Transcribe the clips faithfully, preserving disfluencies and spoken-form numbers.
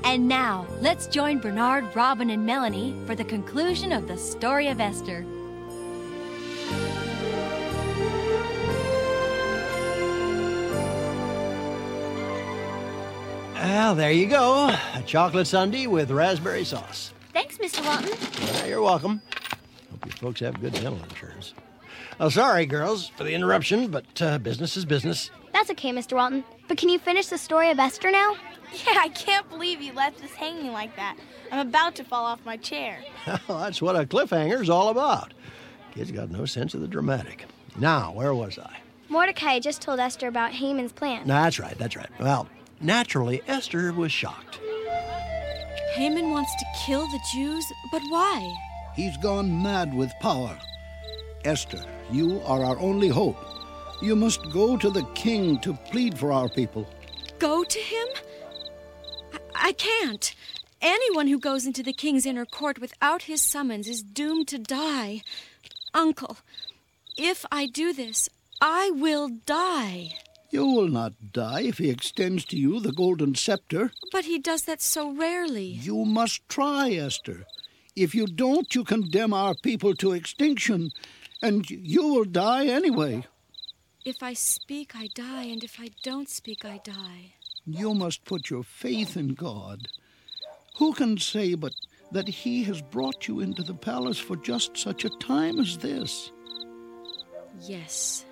And now, let's join Bernard, Robin, and Melanie for the conclusion of the story of Esther. Well, there you go. A chocolate sundae with raspberry sauce. Thanks, Mister Walton. Yeah, you're welcome. Hope you folks have good dental insurance. Oh, sorry, girls, for the interruption, but uh, business is business. That's okay, Mister Walton. But can you finish the story of Esther now? Yeah, I can't believe you left us hanging like that. I'm about to fall off my chair. Well, that's what a cliffhanger's all about. Kids got no sense of the dramatic. Now, where was I? Mordecai just told Esther about Haman's plan. That's right, that's right. Well, naturally, Esther was shocked. Haman wants to kill the Jews, but why? He's gone mad with power. Esther, you are our only hope. You must go to the king to plead for our people. Go to him? I, I can't. Anyone who goes into the king's inner court without his summons is doomed to die. Uncle, if I do this, I will die. You will not die if he extends to you the golden scepter. But he does that so rarely. You must try, Esther. If you don't, you condemn our people to extinction, and you will die anyway. If I speak, I die, and if I don't speak, I die. You must put your faith in God. Who can say but that he has brought you into the palace for just such a time as this? Yes.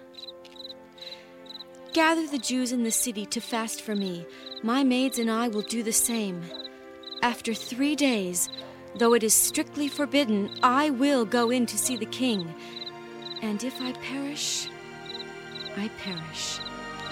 Gather the Jews in the city to fast for me. My maids and I will do the same. After three days, though it is strictly forbidden, I will go in to see the king. And if I perish, I perish.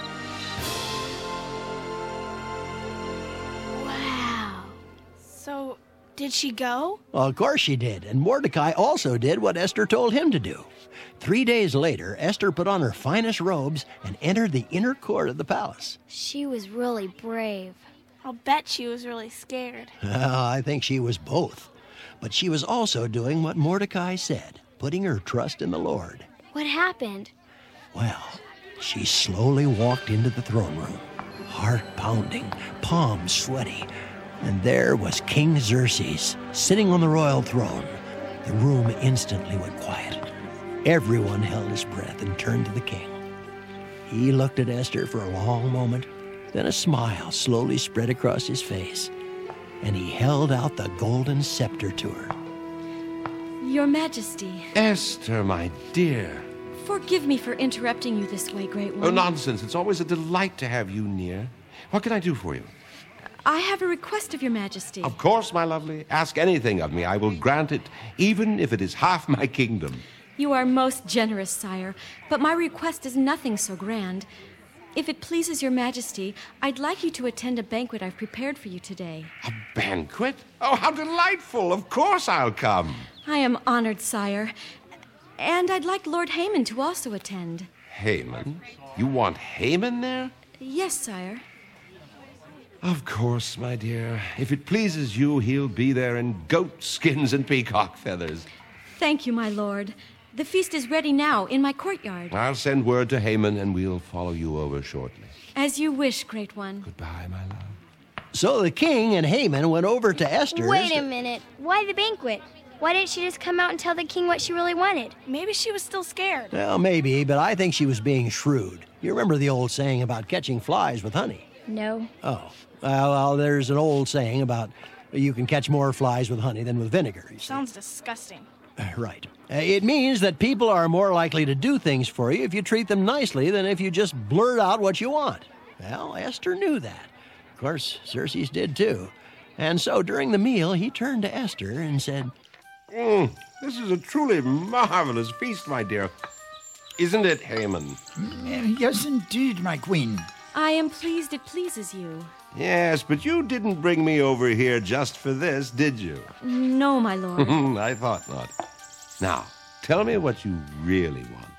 Wow. So, did she go? Well, of course she did, and Mordecai also did what Esther told him to do. Three days later, Esther put on her finest robes and entered the inner court of the palace. She was really brave. I'll bet she was really scared. Well, I think she was both. But she was also doing what Mordecai said, putting her trust in the Lord. What happened? Well, she slowly walked into the throne room, heart pounding, palms sweaty. And there was King Xerxes, sitting on the royal throne. The room instantly went quiet. Everyone held his breath and turned to the king. He looked at Esther for a long moment, then a smile slowly spread across his face, and he held out the golden scepter to her. Your Majesty. Esther, my dear. Forgive me for interrupting you this way, Great One. Oh, nonsense. It's always a delight to have you near. What can I do for you? I have a request of Your Majesty. Of course, my lovely. Ask anything of me. I will grant it, even if it is half my kingdom. You are most generous, sire, but my request is nothing so grand. If it pleases Your Majesty, I'd like you to attend a banquet I've prepared for you today. A banquet? Oh, how delightful. Of course I'll come. I am honored, sire. And I'd like Lord Haman to also attend. Haman? You want Haman there? Yes, sire. Of course, my dear. If it pleases you, he'll be there in goat skins and peacock feathers. Thank you, my lord. The feast is ready now in my courtyard. I'll send word to Haman, and we'll follow you over shortly. As you wish, Great One. Goodbye, my love. So the king and Haman went over to Esther's. Wait a minute. Why the banquet? Why didn't she just come out and tell the king what she really wanted? Maybe she was still scared. Well, maybe, but I think she was being shrewd. You remember the old saying about catching flies with honey? No. Oh, well, well there's an old saying about you can catch more flies with honey than with vinegar. You see. Sounds disgusting. Right. Uh, it means that people are more likely to do things for you if you treat them nicely than if you just blurt out what you want. Well, Esther knew that. Of course, Xerxes did too. And so during the meal, he turned to Esther and said, Mm, this is a truly marvelous feast, my dear. Isn't it, Haman? Yes, indeed, my queen. I am pleased it pleases you. Yes, but you didn't bring me over here just for this, did you? No, my lord. I thought not. Now, tell me what you really want.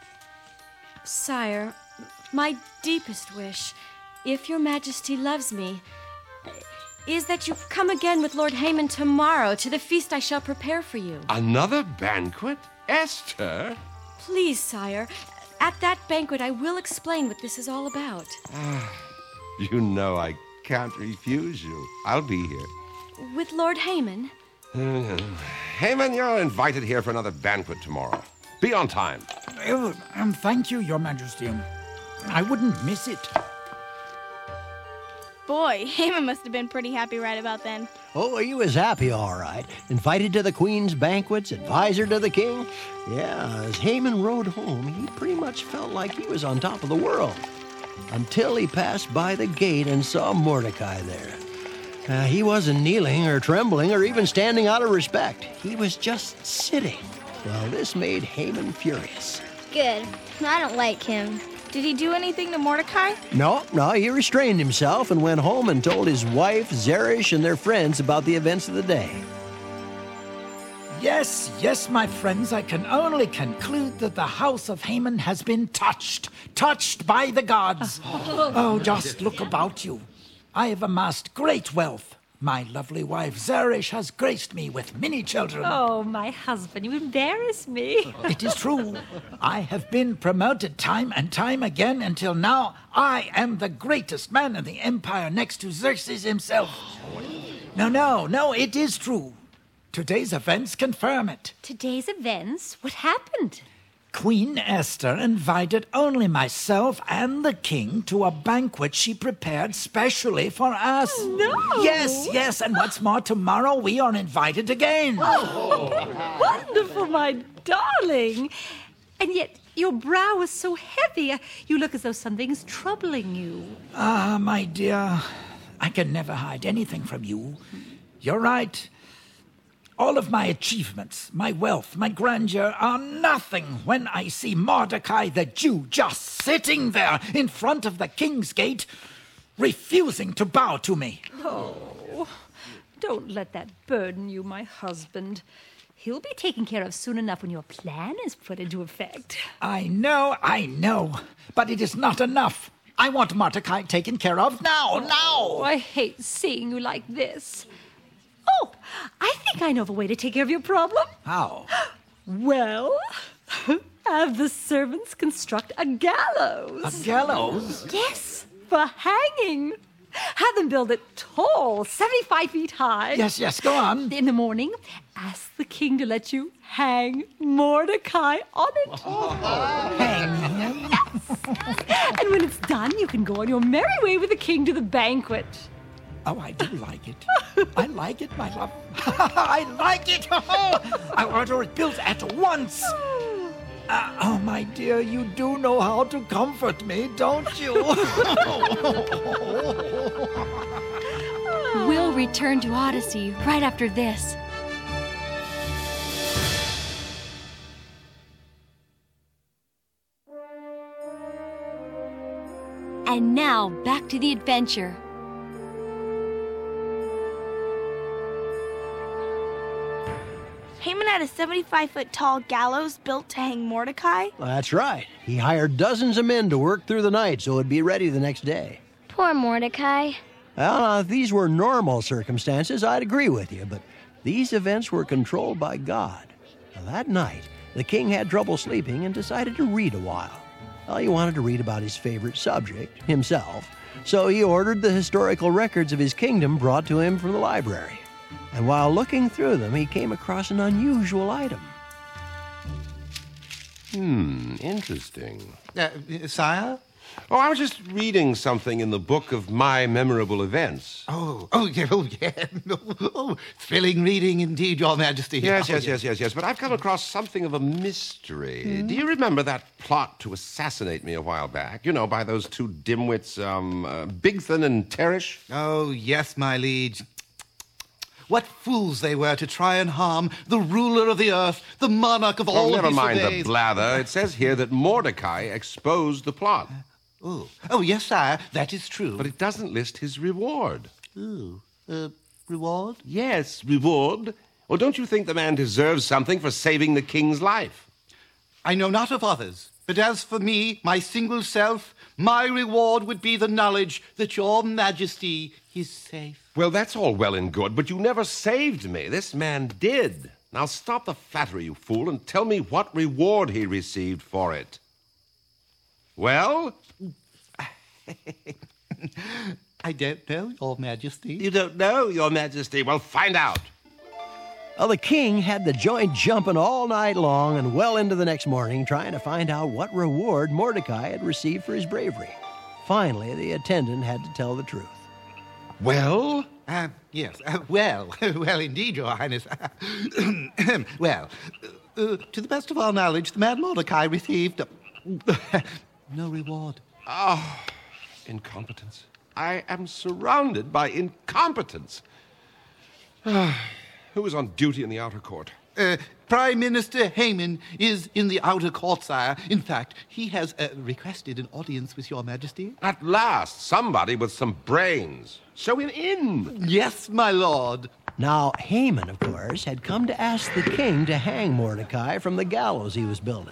Sire, my deepest wish, if Your Majesty loves me, is that you come again with Lord Haman tomorrow to the feast I shall prepare for you. Another banquet? Esther? Please, sire. At that banquet, I will explain what this is all about. You know I can't refuse you. I'll be here. with Lord Haman. Uh, Haman, you're invited here for another banquet tomorrow. Be on time. Oh, um, thank you, Your Majesty. I wouldn't miss it. Boy, Haman must have been pretty happy right about then. Oh, he was happy, all right. Invited to the queen's banquets, advisor to the king. Yeah, as Haman rode home, he pretty much felt like he was on top of the world. Until he passed by the gate and saw Mordecai there. Uh, he wasn't kneeling or trembling or even standing out of respect. He was just sitting. Well, this made Haman furious. Good. I don't like him. Did he do anything to Mordecai? No, no, he restrained himself and went home and told his wife, Zeresh, and their friends about the events of the day. Yes, yes, my friends, I can only conclude that the house of Haman has been touched, touched by the gods. Oh, just look about you. I have amassed great wealth. My lovely wife Zeresh has graced me with many children. Oh, my husband, you embarrass me. It is true. I have been promoted time and time again until now I am the greatest man in the empire next to Xerxes himself. No, no, no, it is true. Today's events confirm it. Today's events? What happened? Queen Esther invited only myself and the king to a banquet she prepared specially for us. No! Yes, yes, and what's more, tomorrow we are invited again. Oh, wonderful, my darling. And yet your brow is so heavy. You look as though something is troubling you. Ah, my dear, I can never hide anything from you. You're right. All of my achievements, my wealth, my grandeur are nothing when I see Mordecai the Jew just sitting there in front of the king's gate, refusing to bow to me. Oh, don't let that burden you, my husband. He'll be taken care of soon enough when your plan is put into effect. I know, I know, but it is not enough. I want Mordecai taken care of now, now. Oh, I hate seeing you like this. Oh, I think I know of a way to take care of your problem. How? Well, have the servants construct a gallows. A gallows? Yes, for hanging. Have them build it tall, seventy-five feet high. Yes, yes, go on. In the morning, ask the king to let you hang Mordecai on it. Hang. Yes. And when it's done, you can go on your merry way with the king to the banquet. Oh, I do like it. I like it, my love. I like it. I order it built at once. Uh, oh, my dear, you do know how to comfort me, don't you? We'll return to Odyssey right after this. And now, back to the adventure. Haman had a seventy-five foot tall gallows built to hang Mordecai? That's right. He hired dozens of men to work through the night so it'd be ready the next day. Poor Mordecai. Well, if these were normal circumstances, I'd agree with you, but these events were controlled by God. Now, that night, the king had trouble sleeping and decided to read a while. Well, he wanted to read about his favorite subject, himself, so he ordered the historical records of his kingdom brought to him from the library. And while looking through them, he came across an unusual item. Hmm, interesting. Uh, sire? Oh, I was just reading something in the book of my memorable events. Oh, oh, yeah, oh, yeah. Oh, thrilling reading indeed, Your Majesty. Yes, oh, yes, yes, yes, yes. But I've come across something of a mystery. Hmm? Do you remember that plot to assassinate me a while back? You know, by those two dimwits, um, uh, Bigthan and Teresh? Oh, yes, my liege. What fools they were to try and harm the ruler of the earth, the monarch of all oh, of never his mind days. the blather. It says here that Mordecai exposed the plot. Oh, oh, yes, sire, that is true. But it doesn't list his reward. Ooh, uh, reward? Yes, reward. Or don't you think the man deserves something for saving the king's life? I know not of others, but as for me, my single self, my reward would be the knowledge that Your Majesty is safe. Well, that's all well and good, but you never saved me. This man did. Now stop the flattery, you fool, and tell me what reward he received for it. Well? I don't know, Your Majesty. You don't know, Your Majesty? Well, find out. Well, the king had the joint jumping all night long and well into the next morning trying to find out what reward Mordecai had received for his bravery. Finally, the attendant had to tell the truth. Well? Uh, yes, uh, well, well indeed, Your Highness. well, uh, to the best of our knowledge, the man Mordecai received no reward. Oh, incompetence. I am surrounded by incompetence. Who is on duty in the outer court? Uh, Prime Minister Haman is in the outer court, sire. In fact, he has uh, requested an audience with Your Majesty. At last, somebody with some brains. Show him in. Yes, my lord. Now, Haman, of course, had come to ask the king to hang Mordecai from the gallows he was building.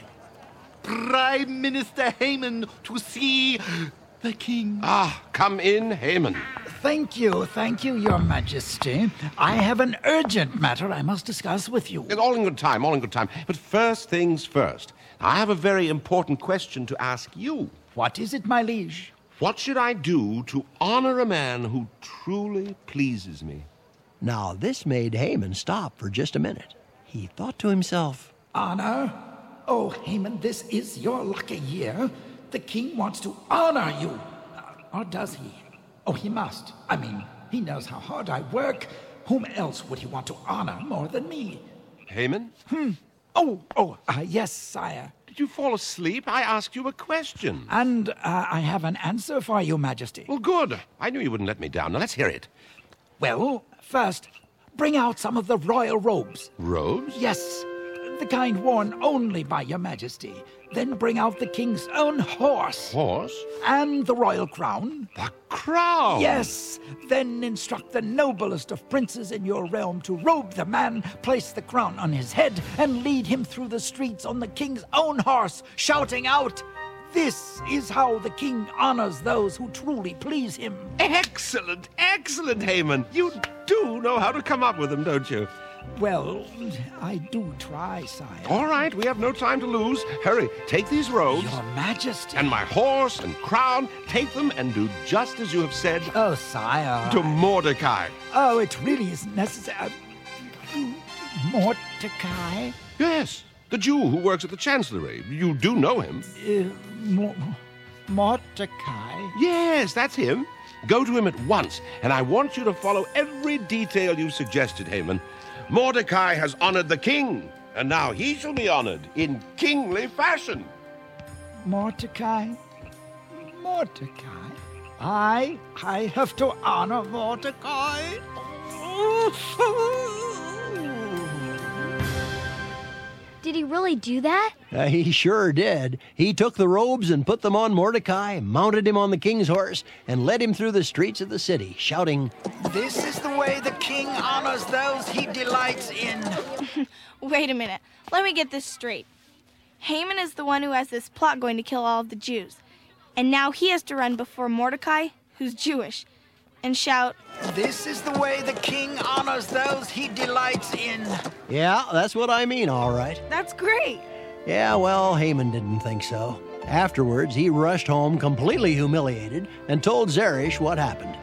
Prime Minister Haman to see the king. Ah, come in, Haman. Thank you, thank you, Your Majesty. I have an urgent matter I must discuss with you. All in good time, all in good time. But first things first. I have a very important question to ask you. What is it, my liege? What should I do to honor a man who truly pleases me? Now, this made Haman stop for just a minute. He thought to himself, Honor? Oh, Haman, this is your lucky year. The king wants to honor you. Or does he? Oh, he must. I mean, he knows how hard I work. Whom else would he want to honor more than me? Haman? Hmm. Oh, oh, uh, yes, sire. Did you fall asleep? I asked you a question. And uh, I have an answer for you, Majesty. Well, good. I knew you wouldn't let me down. Now, let's hear it. Well, first, bring out some of the royal robes. Robes? Yes, the kind worn only by Your Majesty. Then bring out the king's own horse. Horse? And the royal crown. The crown? Yes. Then instruct the noblest of princes in your realm to robe the man, place the crown on his head, and lead him through the streets on the king's own horse, shouting out, "This is how the king honors those who truly please him." Excellent, excellent, Haman. You do know how to come up with them, don't you? Well, I do try, sire. All right, we have no time to lose. Hurry, take these robes. Your Majesty. And my horse and crown. Take them and do just as you have said. Oh, sire. To Mordecai. Oh, it really isn't necessary. Mordecai? Yes, the Jew who works at the Chancellery. You do know him. Uh, Mo- Mordecai? Yes, that's him. Go to him at once, and I want you to follow every detail you suggested, Haman. Mordecai has honored the king, and now he shall be honored in kingly fashion. Mordecai? Mordecai? I? I have to honor Mordecai? Did he really do that? Uh, he sure did. He took the robes and put them on Mordecai, mounted him on the king's horse, and led him through the streets of the city, shouting, "This is the way the king honors those he delights in." Wait a minute. Let me get this straight. Haman is the one who has this plot going to kill all of the Jews. And now he has to run before Mordecai, who's Jewish, and shout, "This is the way the king honors those he delights in." Yeah, that's what I mean, all right. That's great. Yeah, well, Haman didn't think so. Afterwards, he rushed home completely humiliated and told Zeresh what happened.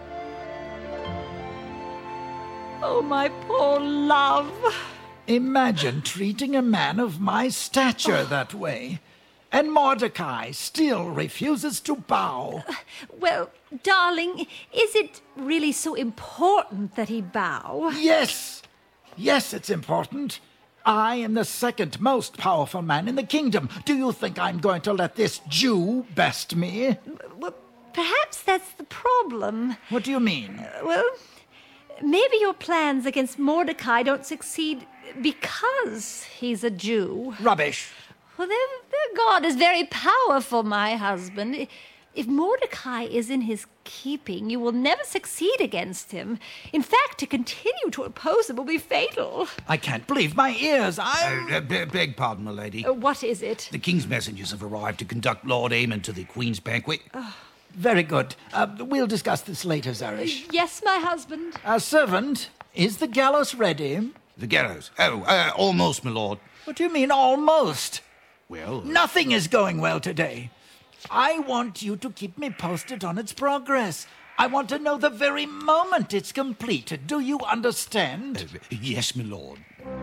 Oh, my poor love. Imagine treating a man of my stature that way. And Mordecai still refuses to bow. Well, darling, is it really so important that he bow? Yes. Yes, it's important. I am the second most powerful man in the kingdom. Do you think I'm going to let this Jew best me? Well, perhaps that's the problem. What do you mean? Uh, well, maybe your plans against Mordecai don't succeed because he's a Jew. Rubbish. Well, their, their God is very powerful, my husband. If Mordecai is in his keeping, you will never succeed against him. In fact, to continue to oppose him will be fatal. I can't believe my ears. I... Uh, uh, be- beg pardon, my lady. Uh, what is it? The king's messengers have arrived to conduct Lord Haman to the queen's banquet. Oh. Very good. Uh, we'll discuss this later, Zeresh. Uh, yes, my husband. Uh, servant, is the gallows ready? The gallows? Oh, uh, almost, my lord. What do you mean, almost? Well... Uh... Nothing is going well today. I want you to keep me posted on its progress. I want to know the very moment it's completed. Do you understand? Uh, yes, my lord.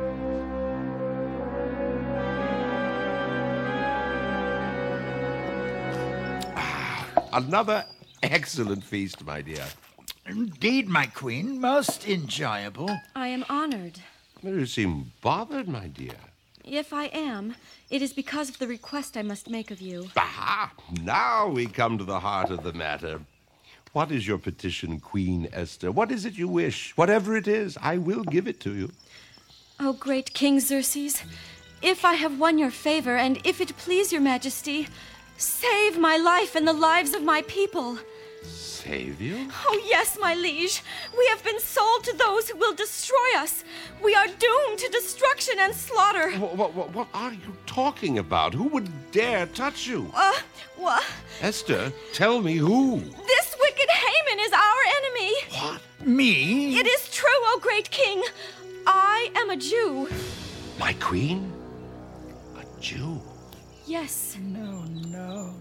Another excellent feast, my dear. Indeed, my queen, most enjoyable. I am honored. You seem bothered, my dear. If I am, it is because of the request I must make of you. Aha! Now we come to the heart of the matter. What is your petition, Queen Esther? What is it you wish? Whatever it is, I will give it to you. O great King Xerxes, if I have won your favor, and if it please your majesty, save my life and the lives of my people. Save you? Oh, yes, my liege. We have been sold to those who will destroy us. We are doomed to destruction and slaughter. What, what, what are you talking about? Who would dare touch you? Uh, what? Esther, tell me who. This wicked Haman is our enemy. What? Me? It is true, O great king. I am a Jew. My queen? A Jew? Yes. No, no, no.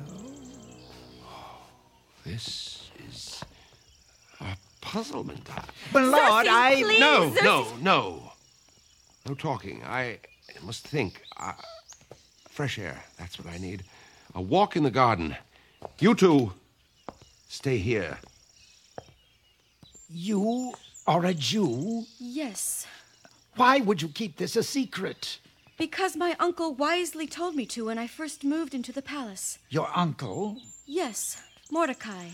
This is a puzzlement. My lord, Xerxes, I... please. No, Xerxes. no, no. No talking. I must think. Uh, fresh air. That's what I need. A walk in the garden. You two, stay here. You are a Jew? Yes. Why would you keep this a secret? Because my uncle wisely told me to when I first moved into the palace. Your uncle? Yes, Mordecai.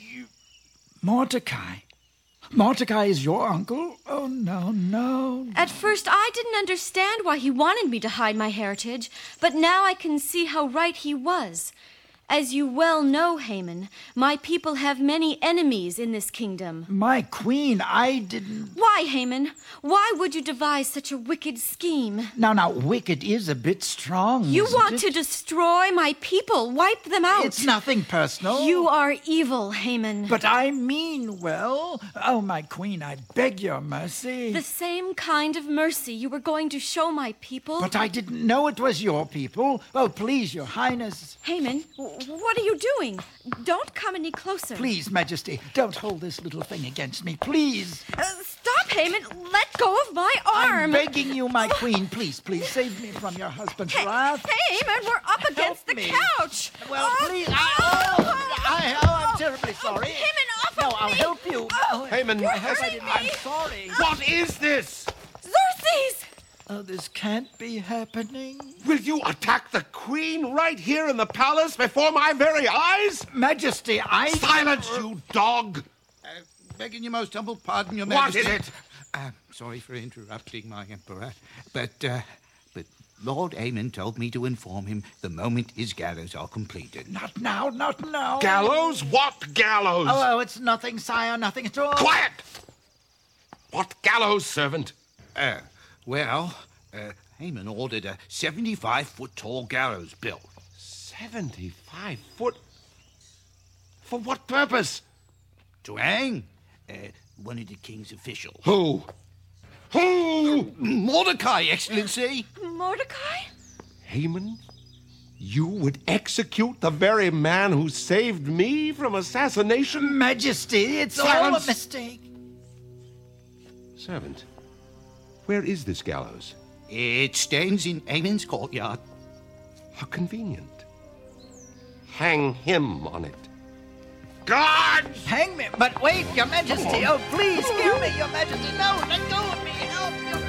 Mordecai? Mordecai is your uncle? Oh, no, no. At first, I didn't understand why he wanted me to hide my heritage, but now I can see how right he was. As you well know, Haman, my people have many enemies in this kingdom. My queen, I didn't... Why, Haman? Why would you devise such a wicked scheme? Now, now, wicked is a bit strong, You isn't want it? to destroy my people, wipe them out. It's nothing personal. You are evil, Haman. But I mean well. Oh, my queen, I beg your mercy. The same kind of mercy you were going to show my people. But I didn't know it was your people. Oh, please, your highness. Haman, w- what are you doing? Don't come any closer. Please, Majesty, don't hold this little thing against me, please. Uh, stop, Haman. Let go of my arm. I'm begging you, my queen, please, please save me from your husband's Hey, wrath. hey, Haman, we're up against the me. couch. Well, Oh, please. I, oh, I, oh, I'm terribly sorry. Haman, off No, of I'll me. help you. Oh, Haman, you're I hope I hurting didn't- me. I'm sorry. What is this? Xerxes! Oh, this can't be happening. Will you attack the queen right here in the palace before my very eyes? Majesty, I... Silence, you dog! Uh, begging your most humble pardon, your What majesty. is it? Uh, sorry for interrupting, my emperor, but, uh, but Lord Aemon told me to inform him the moment his gallows are completed. Not now, not now. Gallows? What gallows? Oh, oh, it's nothing, sire, nothing at all. Quiet! What gallows, servant? Uh, well, uh, Aemon ordered a seventy-five foot tall gallows built. Seventy-five foot? For what purpose? To hang uh, one of the king's officials. Who? Who? Mordecai, Excellency. Mordecai? Haman? You would execute the very man who saved me from assassination? Majesty, it's all a Silence. mistake. Servant, where is this gallows? It stands in Aemon's courtyard. How convenient. Hang him on it. Guards! Hang me, but wait, your majesty. Oh, please, hear me, your majesty. No, let go of me. Help, your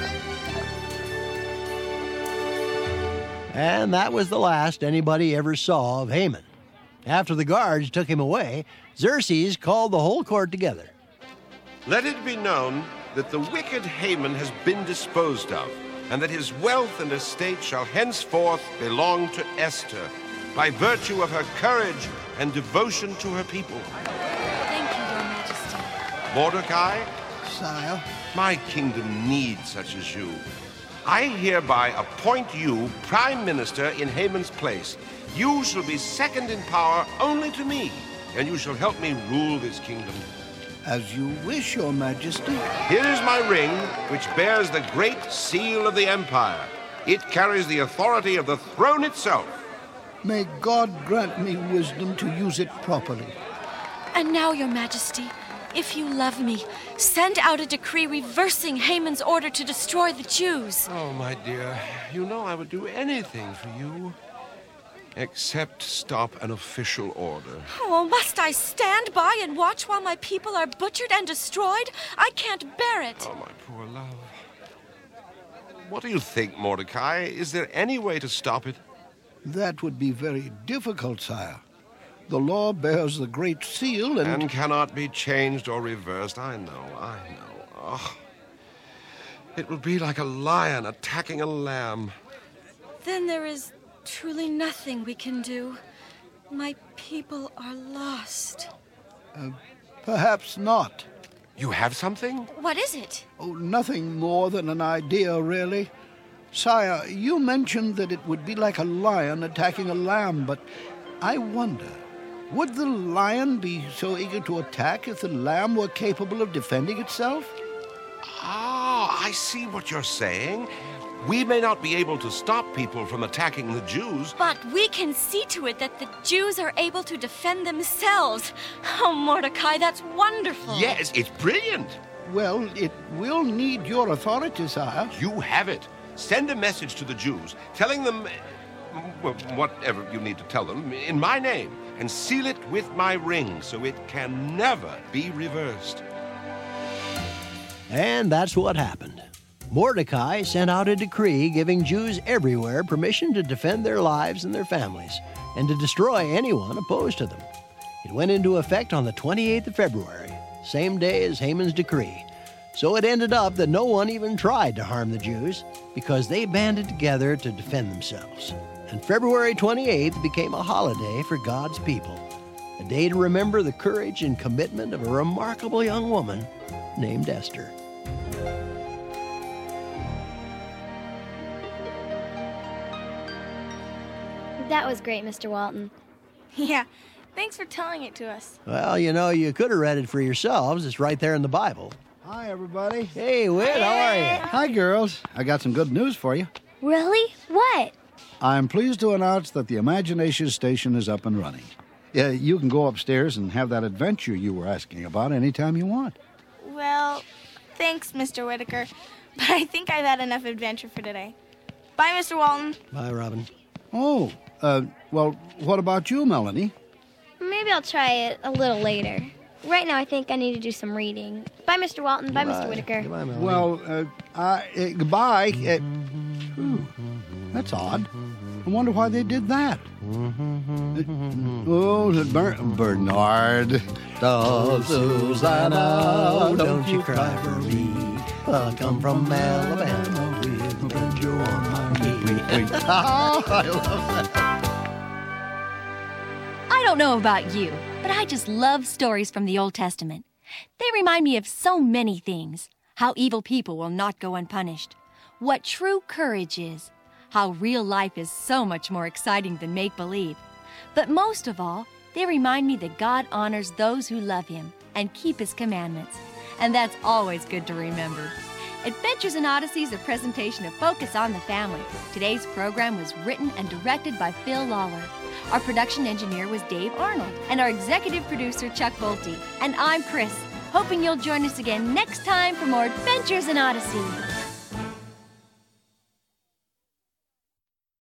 majesty. And that was the last anybody ever saw of Haman. After the guards took him away, Xerxes called the whole court together. Let it be known that the wicked Haman has been disposed of, and that his wealth and estate shall henceforth belong to Esther, by virtue of her courage and devotion to her people. Thank you, Your Majesty. Mordecai, Sire, my kingdom needs such as you. I hereby appoint you prime minister in Haman's place. You shall be second in power only to me, and you shall help me rule this kingdom. as you wish, Your Majesty. Here is my ring, which bears the great seal of the empire. It carries the authority of the throne itself. May God grant me wisdom to use it properly. And now, Your Majesty, if you love me, send out a decree reversing Haman's order to destroy the Jews. Oh, my dear, you know I would do anything for you, except stop an official order. Oh, must I stand by and watch while my people are butchered and destroyed? I can't bear it. Oh, my poor love. What do you think, Mordecai? Is there any way to stop it? That would be very difficult, sire. The law bears the Great Seal and... And cannot be changed or reversed. I know, I know. Oh. It would be like a lion attacking a lamb. Then there is truly nothing we can do. My people are lost. Uh, perhaps not. You have something? What is it? Oh, nothing more than an idea, really. Sire, you mentioned that it would be like a lion attacking a lamb, but I wonder, would the lion be so eager to attack if the lamb were capable of defending itself? Ah, I see what you're saying. We may not be able to stop people from attacking the Jews. But we can see to it that the Jews are able to defend themselves. Oh, Mordecai, that's wonderful. Yes, it's brilliant. Well, it will need your authority, sire. You have it. Send a message to the Jews, telling them, well, whatever you need to tell them, in my name, and seal it with my ring so it can never be reversed. And that's what happened. Mordecai sent out a decree giving Jews everywhere permission to defend their lives and their families, and to destroy anyone opposed to them. It went into effect on the twenty-eighth of February, same day as Haman's decree. So it ended up that no one even tried to harm the Jews, because they banded together to defend themselves. And February twenty-eighth became a holiday for God's people, a day to remember the courage and commitment of a remarkable young woman named Esther. That was great, Mister Walton. Yeah, thanks for telling it to us. Well, you know, you could have read it for yourselves. It's right there in the Bible. Hi, everybody. Hey, Whit, how are you? Hi, girls. I got some good news for you. Really? What? I'm pleased to announce that the Imagination Station is up and running. Yeah, you can go upstairs and have that adventure you were asking about anytime you want. Well, thanks, Mister Whitaker, but I think I've had enough adventure for today. Bye, Mister Walton. Bye, Robin. Oh, uh, well, what about you, Melanie? Maybe I'll try it a little later. Right now, I think I need to do some reading. Bye, Mister Walton. Bye, Mister Whitaker. Goodbye, Melanie. Well, uh, uh, uh, goodbye. Uh, ooh, that's odd. I wonder why they did that. Uh, oh, Ber- Bernard. Oh, Susanna, don't you cry for me. I'll come from Alabama with a banjo on my knee. Oh, I love that. I don't know about you, but I just love stories from the Old Testament. They remind me of so many things. How evil people will not go unpunished. What true courage is. How real life is so much more exciting than make-believe. But most of all, they remind me that God honors those who love Him and keep His commandments. And that's always good to remember. Adventures in Odyssey is a presentation of Focus on the Family. Today's program was written and directed by Phil Lawler. Our production engineer was Dave Arnold, and our executive producer, Chuck Bolte. And I'm Chris, hoping you'll join us again next time for more Adventures in Odyssey.